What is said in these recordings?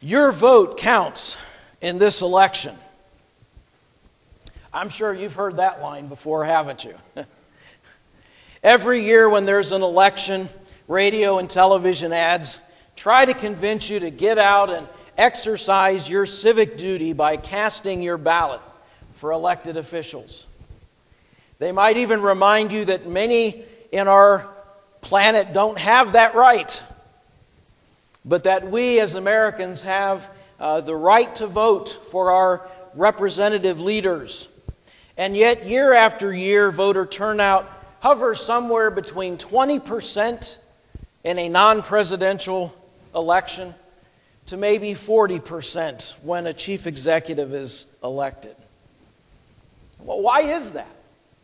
Your vote counts in this election. I'm sure you've heard that line before, haven't you? Every year when there's an election, radio and television ads try to convince you to get out and exercise your civic duty by casting your ballot for elected officials. They might even remind you that many in our planet don't have that right, but that we as Americans have the right to vote for our representative leaders. And yet, year after year, voter turnout hovers somewhere between 20% in a non-presidential election to maybe 40% when a chief executive is elected. Well, why is that?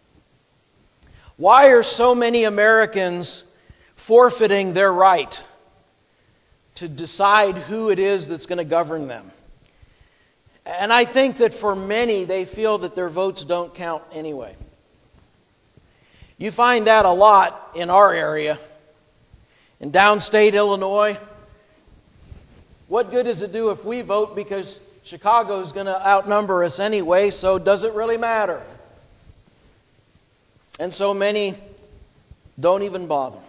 Why are so many Americans forfeiting their right to decide who it is that's going to govern them? And I think that for many, they feel that their votes don't count anyway. You find that a lot in our area. In downstate Illinois, what good does it do if we vote because Chicago's going to outnumber us anyway, so does it really matter? And so many don't even bother.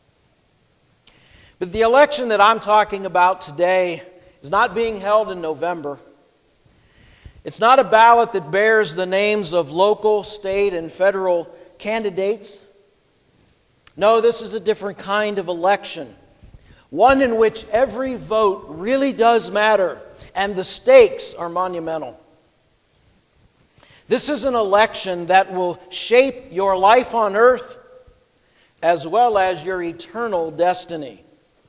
But the election that I'm talking about today is not being held in November. It's not a ballot that bears the names of local, state, and federal candidates. No, this is a different kind of election. One in which every vote really does matter, and the stakes are monumental. This is an election that will shape your life on earth as well as your eternal destiny.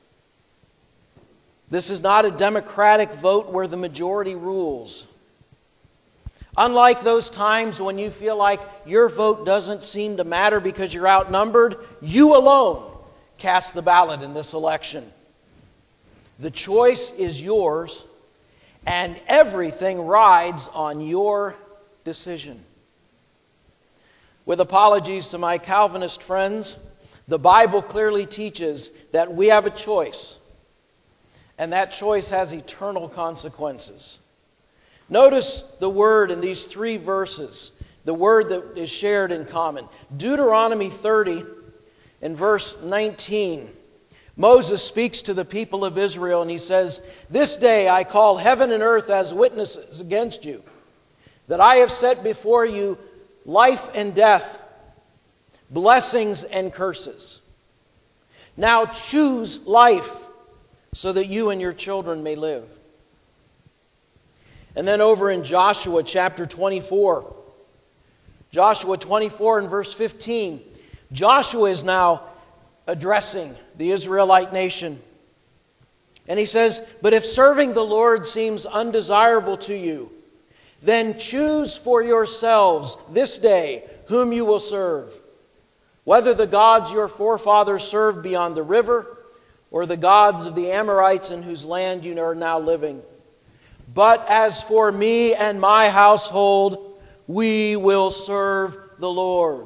This is not a democratic vote where the majority rules. Unlike those times when you feel like your vote doesn't seem to matter because you're outnumbered, you alone cast the ballot in this election. The choice is yours, and everything rides on your decision. With apologies to my Calvinist friends, the Bible clearly teaches that we have a choice, and that choice has eternal consequences. Notice the word in these 3 verses, the word that is shared in common. Deuteronomy 30 and verse 19. Moses speaks to the people of Israel and he says, "This day I call heaven and earth as witnesses against you, that I have set before you life and death, blessings and curses. Now choose life so that you and your children may live." And then over in Joshua chapter 24, Joshua 24 and verse 15, Joshua is now addressing the Israelite nation. And he says, "But if serving the Lord seems undesirable to you, then choose for yourselves this day whom you will serve, whether the gods your forefathers served beyond the river, or the gods of the Amorites in whose land you are now living. But as for me and my household, we will serve the Lord."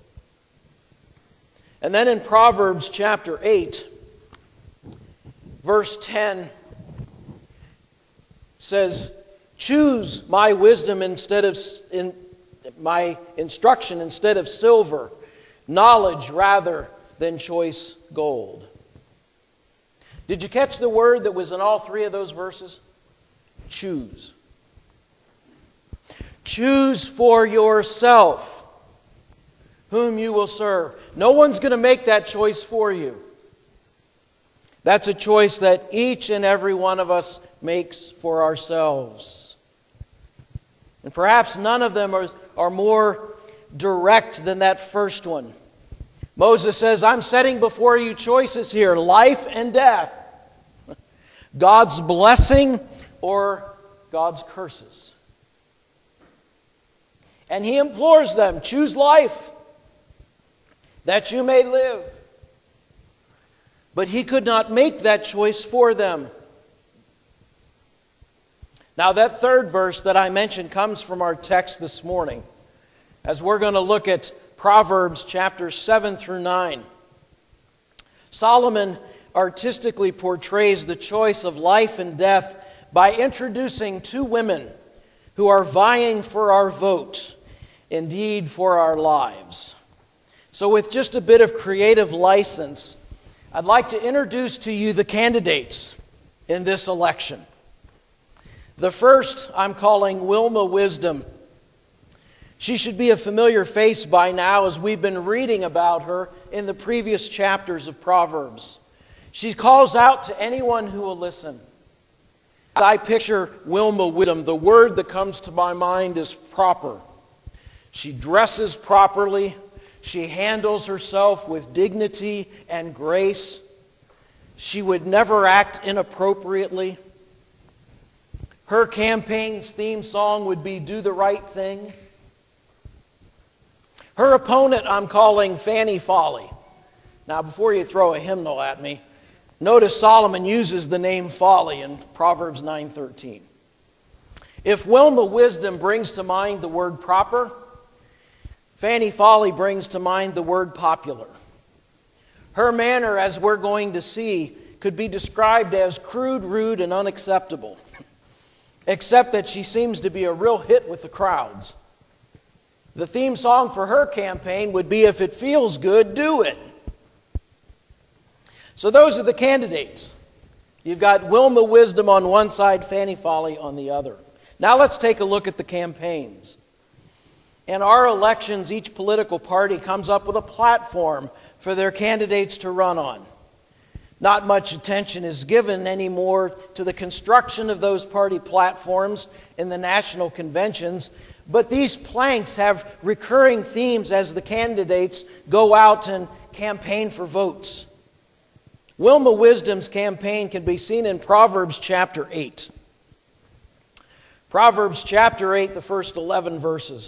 And then in Proverbs chapter 8, verse 10 says, "Choose my wisdom instead of my instruction instead of silver, knowledge rather than choice gold." Did you catch the word that was in all 3 of those verses? Choose. Choose for yourself whom you will serve. No one's going to make that choice for you. That's a choice that each and every one of us makes for ourselves. And perhaps none of them are more direct than that first one. Moses says, "I'm setting before you choices here, life and death, God's blessing or God's curses." And he implores them, choose life, that you may live. But he could not make that choice for them. Now that 3rd verse that I mentioned comes from our text this morning, as we're going to look at Proverbs chapters 7 through 9. Solomon artistically portrays the choice of life and death by introducing two women who are vying for our vote, indeed for our lives. So with just a bit of creative license, I'd like to introduce to you the candidates in this election. The first I'm calling Wilma Wisdom. She should be a familiar face by now, as we've been reading about her in the previous chapters of Proverbs. She calls out to anyone who will listen. As I picture Wilma Wisdom, the word that comes to my mind is proper. She dresses properly. She handles herself with dignity and grace. She would never act inappropriately. Her campaign's theme song would be "Do the Right Thing." Her opponent I'm calling Fanny Folly. Now, before you throw a hymnal at me, notice Solomon uses the name folly in Proverbs 9:13. If Wilma Wisdom brings to mind the word proper, Fanny Folly brings to mind the word popular. Her manner, as we're going to see, could be described as crude, rude, and unacceptable, except that she seems to be a real hit with the crowds. The theme song for her campaign would be, "If it feels good, do it." So those are the candidates. You've got Wilma Wisdom on one side, Fanny Folly on the other. Now let's take a look at the campaigns. In our elections, each political party comes up with a platform for their candidates to run on. Not much attention is given anymore to the construction of those party platforms in the national conventions, but these planks have recurring themes as the candidates go out and campaign for votes. Wilma Wisdom's campaign can be seen in Proverbs chapter 8. Proverbs chapter 8, the first 11 verses.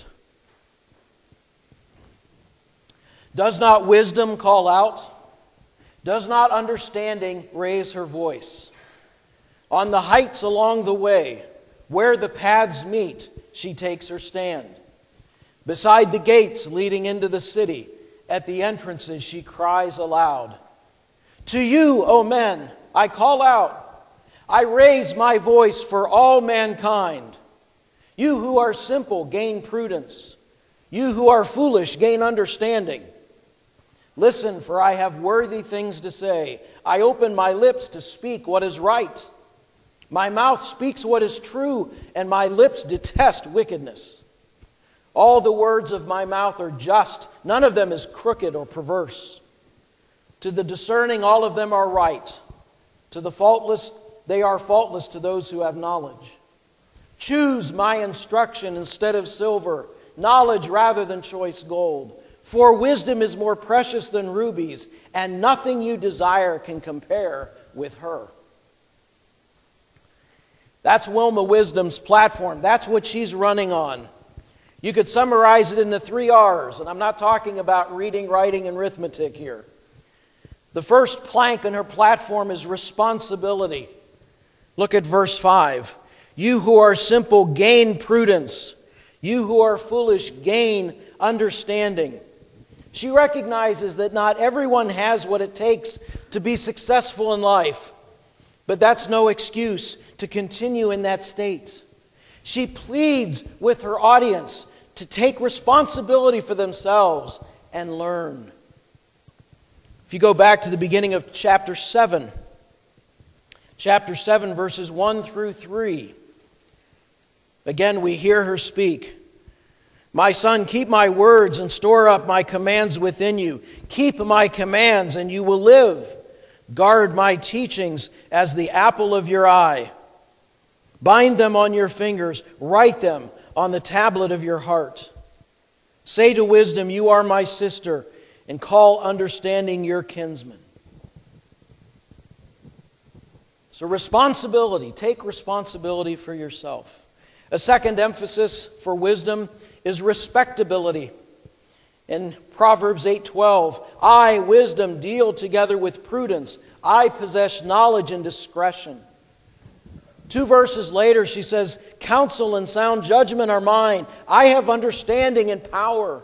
Does not wisdom call out? Does not understanding raise her voice? On the heights along the way, where the paths meet, she takes her stand. Beside the gates leading into the city, at the entrances she cries aloud. To you, O men, I call out. I raise my voice for all mankind. You who are simple, gain prudence. You who are foolish, gain understanding. Listen, for I have worthy things to say. I open my lips to speak what is right. My mouth speaks what is true, and my lips detest wickedness. All the words of my mouth are just. None of them is crooked or perverse. To the discerning, all of them are right. To the faultless, they are faultless to those who have knowledge. Choose my instruction instead of silver, knowledge rather than choice gold. For wisdom is more precious than rubies, and nothing you desire can compare with her. That's Wilma Wisdom's platform. That's what she's running on. You could summarize it in the 3 R's, and I'm not talking about reading, writing, and arithmetic here. The first plank in her platform is responsibility. Look at verse 5. You who are simple, gain prudence. You who are foolish, gain understanding. She recognizes that not everyone has what it takes to be successful in life, but that's no excuse to continue in that state. She pleads with her audience to take responsibility for themselves and learn. If you go back to the beginning of chapter 7 verses 1 through 3, again we hear her speak. My son, keep my words and store up my commands within you. Keep my commands and you will live. Guard my teachings as the apple of your eye. Bind them on your fingers. Write them on the tablet of your heart. Say to wisdom, you are my sister, and call understanding your kinsman. So responsibility. Take responsibility for yourself. A second emphasis for wisdom is respectability. In Proverbs 8:12, I, wisdom, deal together with prudence. I possess knowledge and discretion. 2 verses later, she says, counsel and sound judgment are mine. I have understanding and power.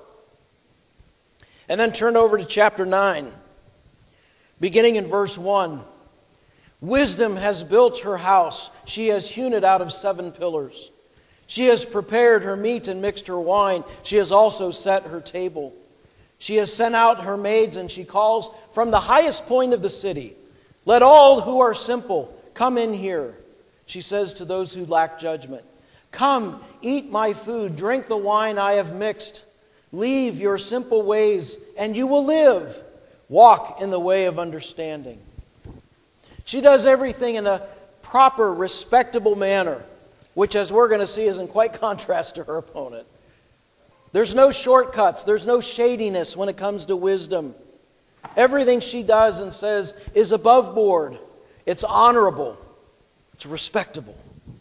And then turn over to chapter 9, beginning in verse 1. Wisdom has built her house. She has hewn it out of 7 pillars. She has prepared her meat and mixed her wine. She has also set her table. She has sent out her maids, and she calls from the highest point of the city, "Let all who are simple come in here." She says to those who lack judgment, "Come, eat my food, drink the wine I have mixed. Leave your simple ways, and you will live. Walk in the way of understanding." She does everything in a proper, respectable manner, which, as we're going to see, is in quite contrast to her opponent. There's no shortcuts. There's no shadiness when it comes to wisdom. Everything she does and says is above board. It's honorable. It's respectable.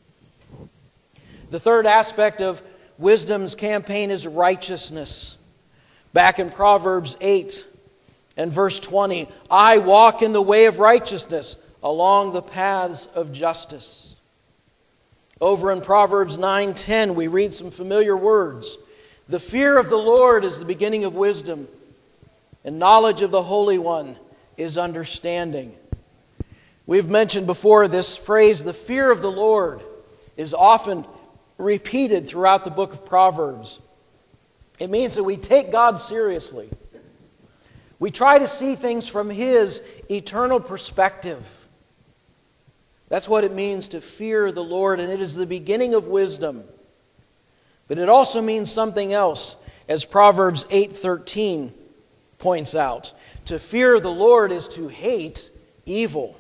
The third aspect of wisdom's campaign is righteousness. Back in Proverbs 8 and verse 20, "I walk in the way of righteousness along the paths of justice." Over in Proverbs 9:10, we read some familiar words. "The fear of the Lord is the beginning of wisdom, and knowledge of the Holy One is understanding." We've mentioned before this phrase, the fear of the Lord, is often repeated throughout the book of Proverbs. It means that we take God seriously. We try to see things from His eternal perspective. That's what it means to fear the Lord, and it is the beginning of wisdom. But it also means something else, as Proverbs 8:13 points out. To fear the Lord is to hate evil.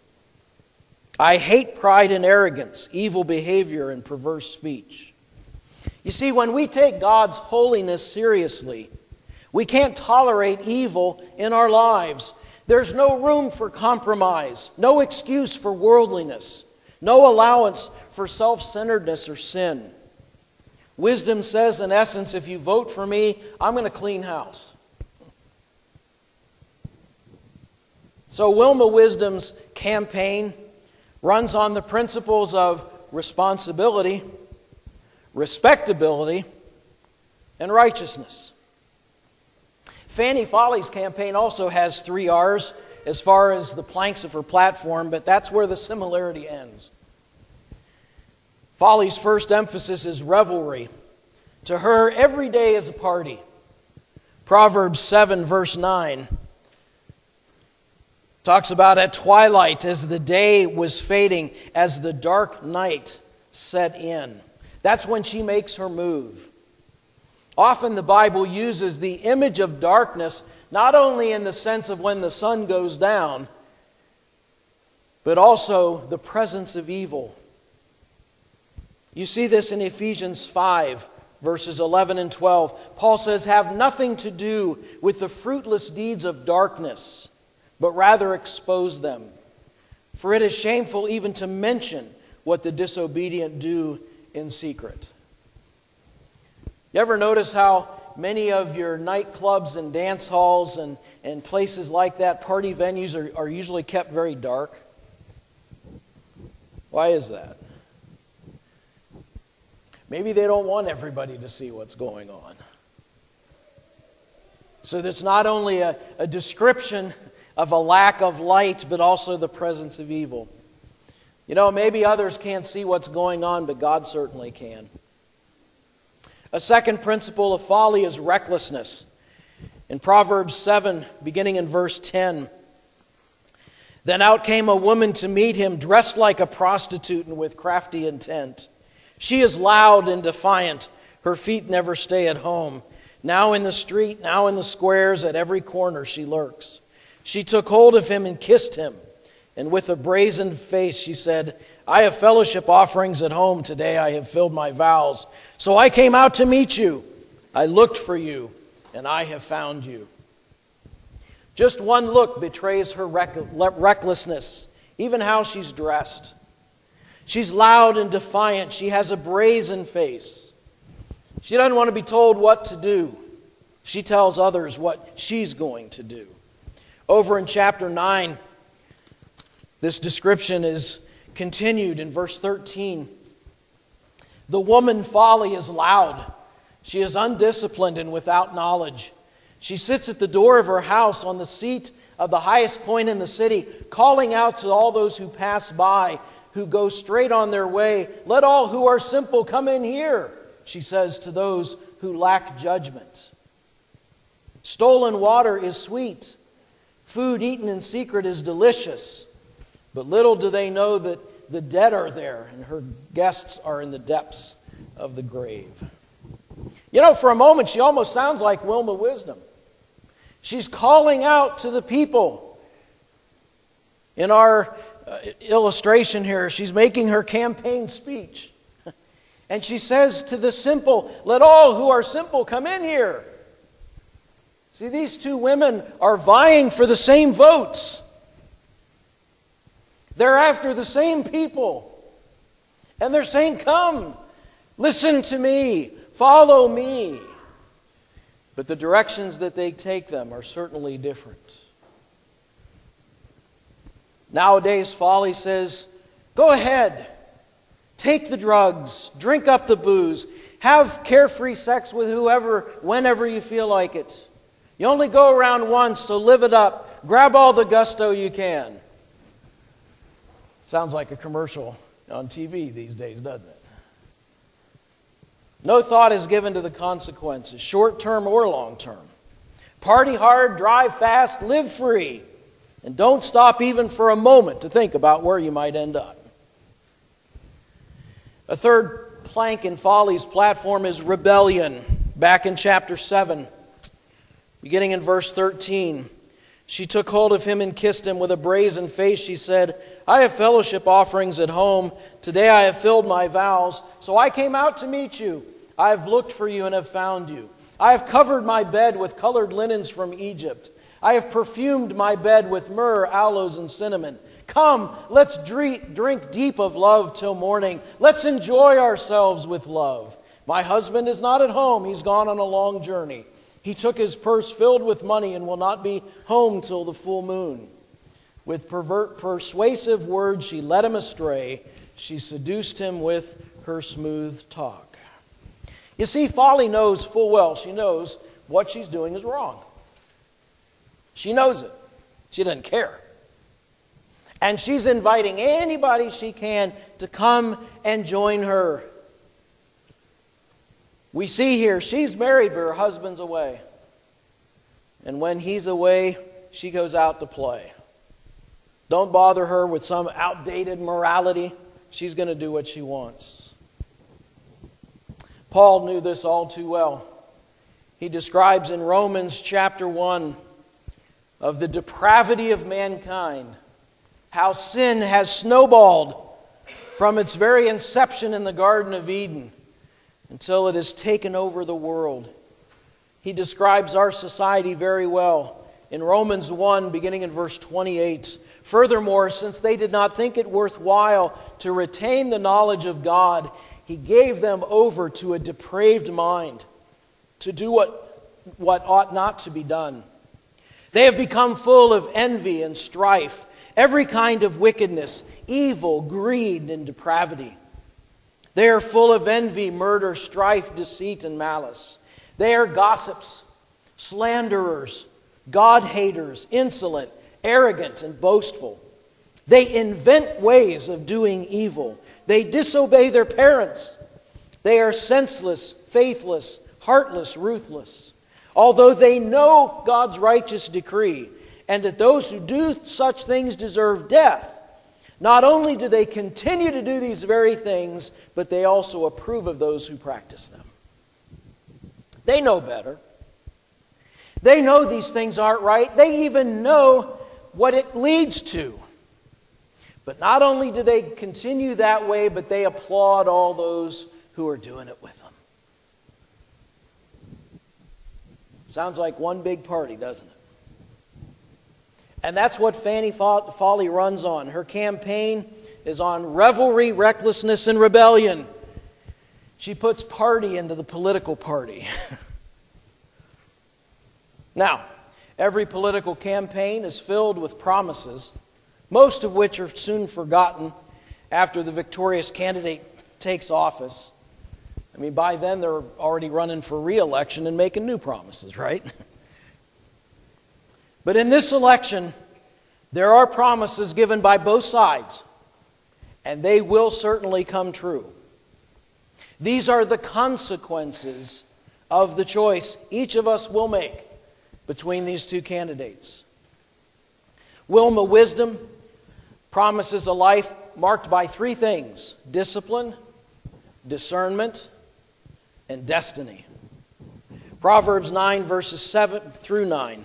"I hate pride and arrogance, evil behavior and perverse speech." You see, when we take God's holiness seriously, we can't tolerate evil in our lives. There's no room for compromise, no excuse for worldliness, no allowance for self-centeredness or sin. Wisdom says, in essence, if you vote for me, I'm going to clean house. So Wilma Wisdom's campaign runs on the principles of responsibility, respectability, and righteousness. Fanny Folly's campaign also has 3 R's as far as the planks of her platform, but that's where the similarity ends. Folly's first emphasis is revelry. To her, every day is a party. Proverbs 7, verse 9 talks about at twilight, as the day was fading, as the dark night set in. That's when she makes her move. Often the Bible uses the image of darkness not only in the sense of when the sun goes down, but also the presence of evil. You see this in Ephesians 5, verses 11 and 12. Paul says, "Have nothing to do with the fruitless deeds of darkness, but rather expose them. For it is shameful even to mention what the disobedient do in secret." You ever notice how many of your nightclubs and dance halls and places like that, party venues, are usually kept very dark? Why is that? Maybe they don't want everybody to see what's going on. So that's not only a description of a lack of light, but also the presence of evil. You know, maybe others can't see what's going on, but God certainly can. A second principle of folly is recklessness. In Proverbs 7, beginning in verse 10, "Then out came a woman to meet him, dressed like a prostitute and with crafty intent. She is loud and defiant. Her feet never stay at home. Now in the street, now in the squares, at every corner she lurks. She took hold of him and kissed him. And with a brazen face she said, 'I have fellowship offerings at home. Today I have filled my vows. So I came out to meet you. I looked for you, and I have found you.'" Just one look betrays her recklessness, even how she's dressed. She's loud and defiant. She has a brazen face. She doesn't want to be told what to do. She tells others what she's going to do. Over in chapter 9, this description is continued in verse 13. "The woman folly is loud. She is undisciplined and without knowledge. She sits at the door of her house on the seat of the highest point in the city, calling out to all those who pass by, who go straight on their way, "Let all who are simple come in here," she says to those who lack judgment. Stolen water is sweet. Food eaten in secret is delicious. But little do they know that the dead are there and her guests are in the depths of the grave. You know, for a moment, she almost sounds like Wilma Wisdom. She's calling out to the people. In our illustration here, she's making her campaign speech. And she says to the simple, "Let all who are simple come in here." See, these two women are vying for the same votes. They're after the same people. And they're saying, "Come, listen to me, follow me." But the directions that they take them are certainly different. Nowadays, folly says, "Go ahead, take the drugs, drink up the booze, have carefree sex with whoever, whenever you feel like it. You only go around once, so live it up. Grab all the gusto you can." Sounds like a commercial on TV these days, doesn't it? No thought is given to the consequences, short-term or long-term. Party hard, drive fast, live free, and don't stop even for a moment to think about where you might end up. A third plank in folly's platform is rebellion. Back in chapter 7, beginning in verse 13, she took hold of him and kissed him. With a brazen face she said, "I have fellowship offerings at home. Today I have filled my vows. So I came out to meet you. I have looked for you and have found you. I have covered my bed with colored linens from Egypt. I have perfumed my bed with myrrh, aloes, and cinnamon. Come, let's drink deep of love till morning. Let's enjoy ourselves with love. My husband is not at home. He's gone on a long journey. He took his purse filled with money and will not be home till the full moon." With persuasive words, she led him astray. She seduced him with her smooth talk. You see, folly knows full well. She knows what she's doing is wrong. She knows it. She doesn't care. And she's inviting anybody she can to come and join her. We see here, she's married, but her husband's away. And when he's away, she goes out to play. Don't bother her with some outdated morality. She's going to do what she wants. Paul knew this all too well. He describes in Romans chapter 1 of the depravity of mankind, how sin has snowballed from its very inception in the Garden of Eden until it has taken over the world. He describes our society very well in Romans 1, beginning in verse 28. "Furthermore, since they did not think it worthwhile to retain the knowledge of God, He gave them over to a depraved mind to do what ought not to be done. They have become full of envy and strife, every kind of wickedness, evil, greed, and depravity. They are full of envy, murder, strife, deceit, and malice. They are gossips, slanderers, God-haters, insolent, arrogant, and boastful. They invent ways of doing evil. They disobey their parents. They are senseless, faithless, heartless, ruthless. Although they know God's righteous decree and that those who do such things deserve death, not only do they continue to do these very things, but they also approve of those who practice them." They know better. They know these things aren't right. They even know what it leads to. But not only do they continue that way, but they applaud all those who are doing it with them. Sounds like one big party, doesn't it? And that's what Fanny Folly runs on. Her campaign is on revelry, recklessness, and rebellion. She puts party into the political party. Now, every political campaign is filled with promises, most of which are soon forgotten after the victorious candidate takes office. I mean, by then they're already running for re-election and making new promises, right? But in this election, there are promises given by both sides, and they will certainly come true. These are the consequences of the choice each of us will make between these two candidates. Wilma Wisdom promises a life marked by three things: discipline, discernment, and destiny. Proverbs 9, verses 7 through 9.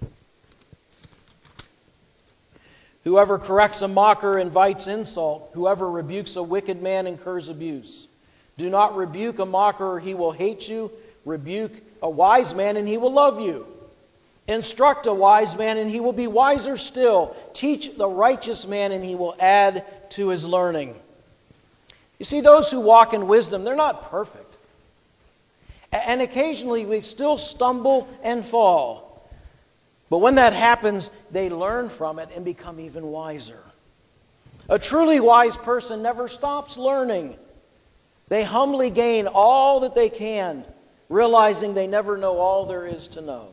Whoever corrects a mocker invites insult. Whoever rebukes a wicked man incurs abuse. Do not rebuke a mocker or he will hate you. Rebuke a wise man and he will love you. Instruct a wise man and he will be wiser still. Teach the righteous man and he will add to his learning. You see, those who walk in wisdom, they're not perfect. And occasionally we still stumble and fall. But when that happens, they learn from it and become even wiser. A truly wise person never stops learning. They humbly gain all that they can, realizing they never know all there is to know.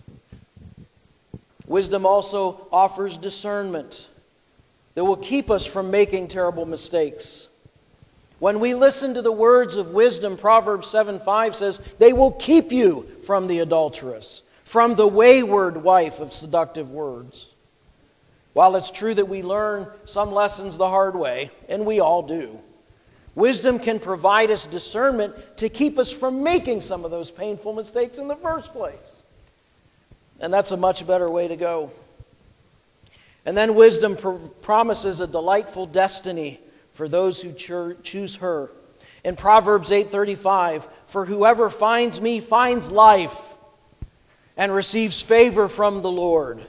Wisdom also offers discernment that will keep us from making terrible mistakes. When we listen to the words of wisdom, Proverbs 7:5 says, they will keep you from the adulteress, from the wayward wife of seductive words. While it's true that we learn some lessons the hard way, and we all do, wisdom can provide us discernment to keep us from making some of those painful mistakes in the first place. And that's a much better way to go. And then wisdom promises a delightful destiny for those who choose her. In Proverbs 8:35, for whoever finds me finds life and receives favor from the Lord.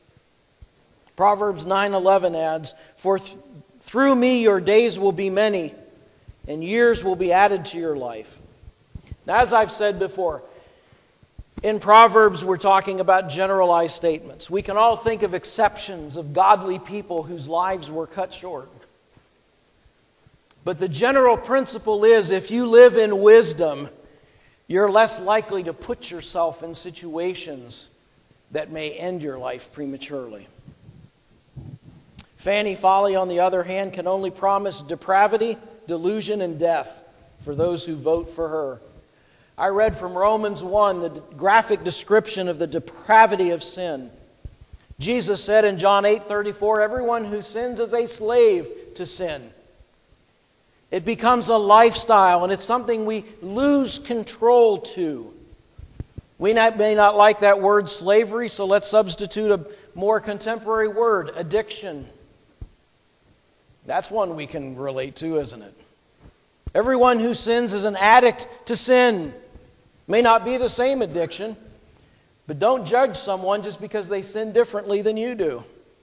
Proverbs 9:11 adds, for through me your days will be many, and years will be added to your life. Now, as I've said before, in Proverbs we're talking about generalized statements. We can all think of exceptions of godly people whose lives were cut short. But the general principle is, if you live in wisdom, you're less likely to put yourself in situations that may end your life prematurely. Fanny Folly, on the other hand, can only promise depravity, delusion, and death for those who vote for her. I read from Romans 1 the graphic description of the depravity of sin. Jesus said in John 8:34, everyone who sins is a slave to sin. It becomes a lifestyle, and it's something we lose control to. We may not like that word slavery, so let's substitute a more contemporary word, addiction. That's one we can relate to, isn't it? Everyone who sins is an addict to sin. May not be the same addiction, but don't judge someone just because they sin differently than you do.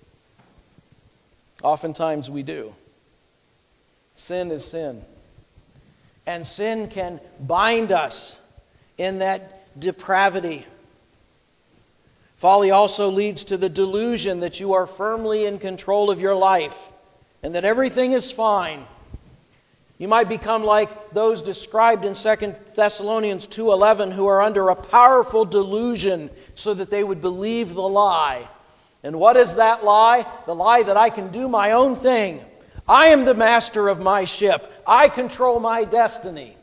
Oftentimes we do. Sin is sin. And sin can bind us in that depravity. Folly also leads to the delusion that you are firmly in control of your life and that everything is fine. You might become like those described in 2 Thessalonians 2:11 who are under a powerful delusion so that they would believe the lie. And what is that lie? The lie that I can do my own thing. I am the master of my ship. I control my destiny.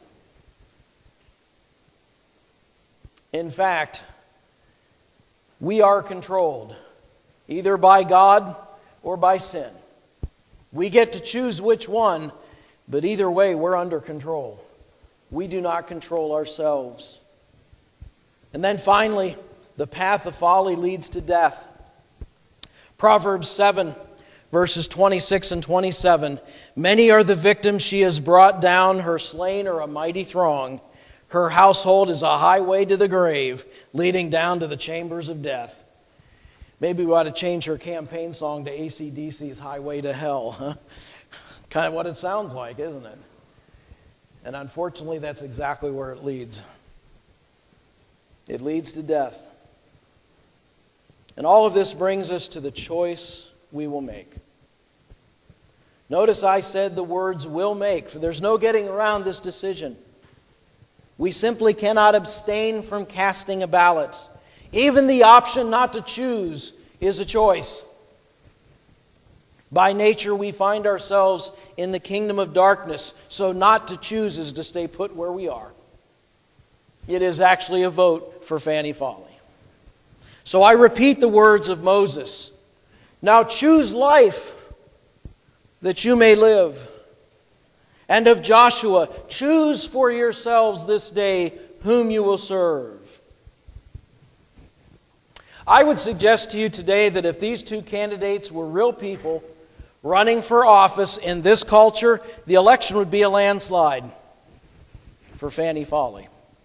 In fact, we are controlled either by God or by sin. We get to choose which one, but either way, we're under control. We do not control ourselves. And then finally, the path of folly leads to death. Proverbs 7, verses 26 and 27. Many are the victims she has brought down. Her slain are a mighty throng. Her household is a highway to the grave, leading down to the chambers of death. Maybe we ought to change her campaign song to AC/DC's Highway to Hell. Huh? Kind of what it sounds like, isn't it? And unfortunately, that's exactly where it leads. It leads to death. And all of this brings us to the choice we will make. Notice I said the words will make, for there's no getting around this decision. We simply cannot abstain from casting a ballot. Even the option not to choose is a choice. By nature, we find ourselves in the kingdom of darkness, so not to choose is to stay put where we are. It is actually a vote for Fanny Folly. So I repeat the words of Moses. Now choose life that you may live. And of Joshua, choose for yourselves this day whom you will serve. I would suggest to you today that if these two candidates were real people running for office in this culture, the election would be a landslide for Fanny Folly.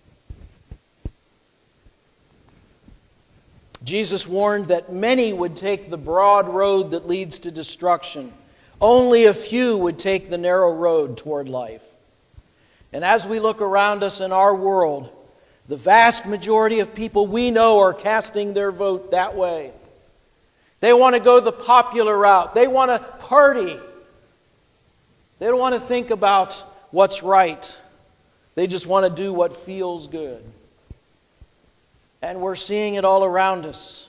Jesus warned that many would take the broad road that leads to destruction. Only a few would take the narrow road toward life. And as we look around us in our world, the vast majority of people we know are casting their vote that way. They want to go the popular route. They want to party. They don't want to think about what's right. They just want to do what feels good. And we're seeing it all around us.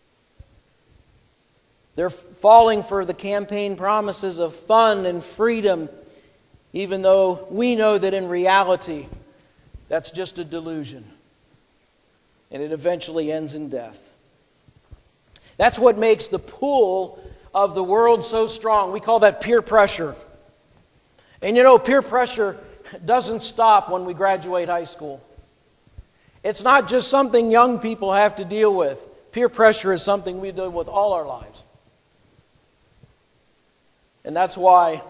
They're falling for the campaign promises of fun and freedom, even though we know that in reality, that's just a delusion. And it eventually ends in death. That's what makes the pull of the world so strong. We call that peer pressure. And you know, peer pressure doesn't stop when we graduate high school. It's not just something young people have to deal with. Peer pressure is something we deal with all our lives. And that's why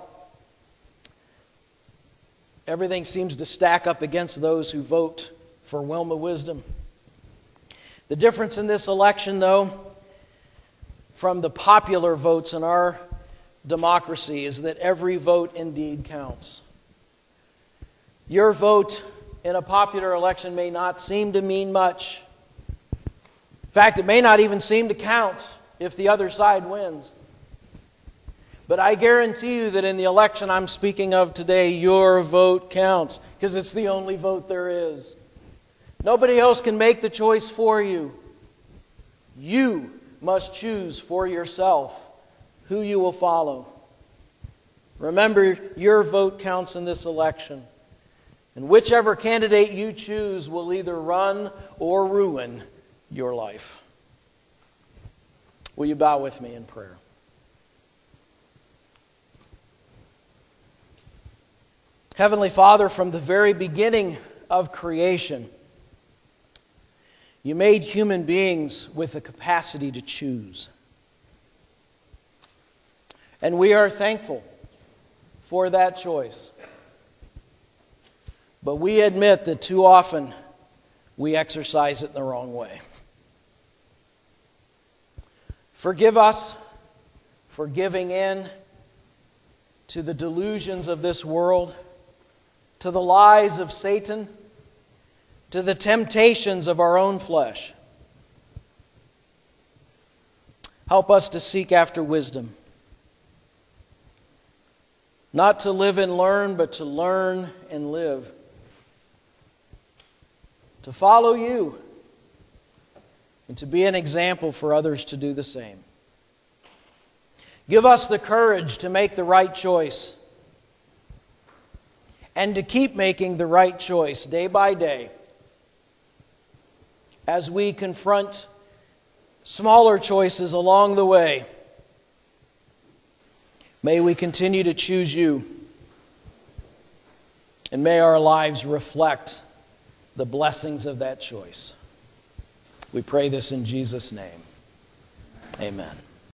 everything seems to stack up against those who vote for Wilma Wisdom. The difference in this election, though, from the popular votes in our democracy is that every vote indeed counts. Your vote in a popular election may not seem to mean much. In fact, it may not even seem to count if the other side wins. But I guarantee you that in the election I'm speaking of today, your vote counts, because it's the only vote there is. Nobody else can make the choice for you. You must choose for yourself who you will follow. Remember, your vote counts in this election. And whichever candidate you choose will either run or ruin your life. Will you bow with me in prayer? Heavenly Father, from the very beginning of creation, you made human beings with the capacity to choose. And we are thankful for that choice. But we admit that too often we exercise it in the wrong way. Forgive us for giving in to the delusions of this world, to the lies of Satan, to the temptations of our own flesh. Help us to seek after wisdom. Not to live and learn, but to learn and live. To follow you and to be an example for others to do the same. Give us the courage to make the right choice and to keep making the right choice day by day as we confront smaller choices along the way. May we continue to choose you, and may our lives reflect the blessings of that choice. We pray this in Jesus' name. Amen.